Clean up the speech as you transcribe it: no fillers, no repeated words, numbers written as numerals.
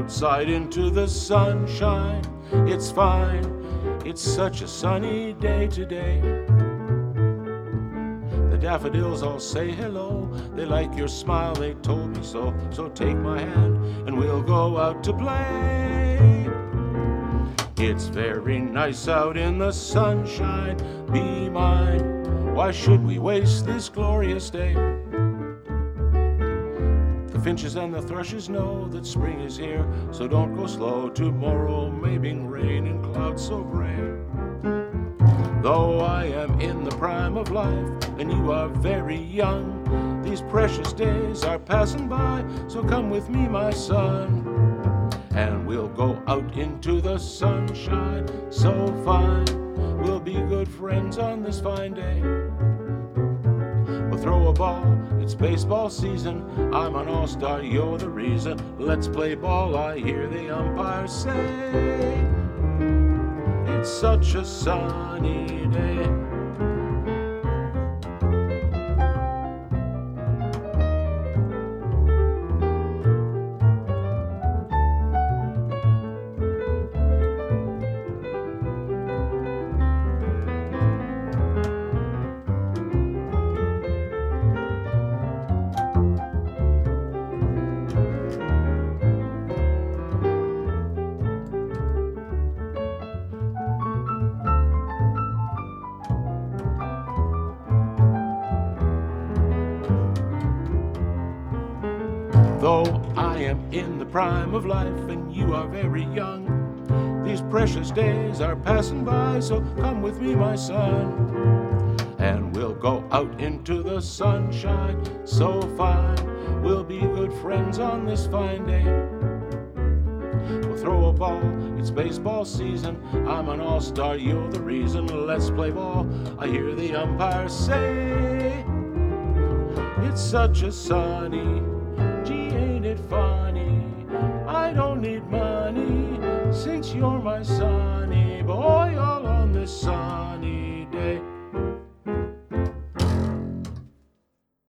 outside into the sunshine. It's fine, it's such a sunny day today. The daffodils all say hello, they like your smile, they told me so. So take my hand and we'll go out to play. It's very nice out in the sunshine, be mine. Why should we waste this glorious day? The finches and the thrushes know that spring is here, so don't go slow. Tomorrow may bring rain and clouds so gray. Though I am in the prime of life and you are very young, these precious days are passing by, so come with me, my son, and we'll go out into the sunshine so fine. We'll be good friends on this fine day. We'll throw a ball, it's baseball season. I'm an all-star, you're the reason. Let's play ball, I hear the umpire say. It's such a sunny day. Though I am in the prime of life and you are very young, these precious days are passing by, so come with me, my son, and we'll go out into the sunshine so fine. We'll be good friends on this fine day. We'll throw a ball, it's baseball season. I'm an all-star, you're the reason. Let's play ball, I hear the umpire say. It's such a sunny, gee, ain't it funny? I don't need money since you're my sonny boy, all on this sun.